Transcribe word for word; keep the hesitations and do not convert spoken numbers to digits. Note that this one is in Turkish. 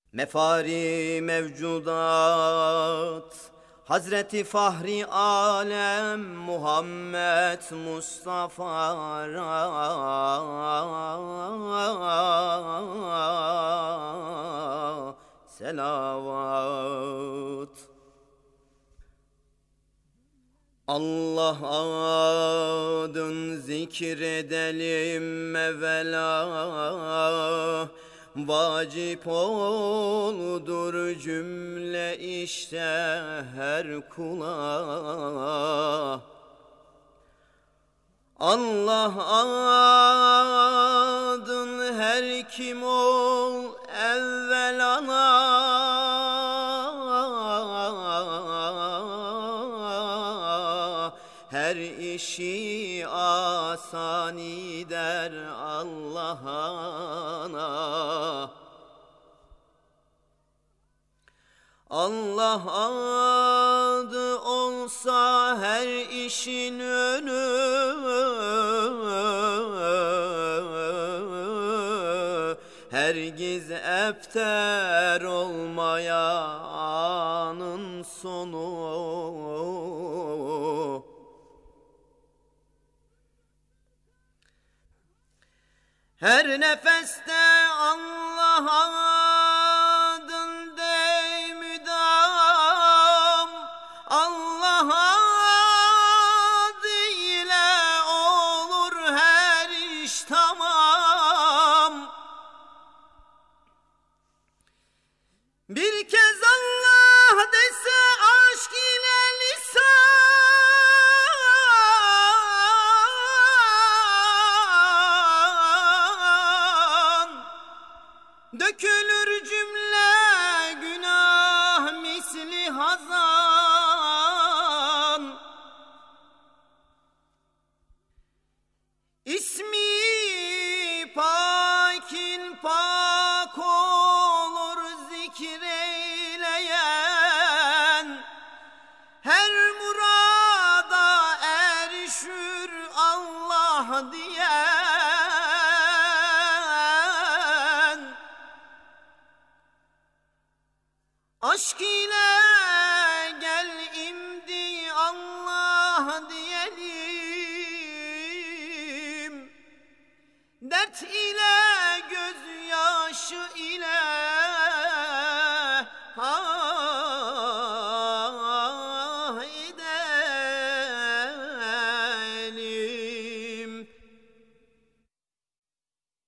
Mefari mevcudat Hazreti Fahri Alem Muhammed Mustafa selavat. Allah adın zikredelim evvela, vacip oldur cümle işte her kula. Allah adın her kim ol evvelana, her işi asani der Allah'ana. Allah adı olsa her işin önü, hergiz epter olmaya anın sonu. Her nefeste Allah adın dey müdam, Allah adı ile olur her iş tamam. Bir kez Allah dese aşk ile lisan, dökülür cümle günah misli hazan. İsmi pakin pak olur zikreyleyen, her murada erişür Allah diyen. Aşk ile gel imdi Allah diyelim, dert ile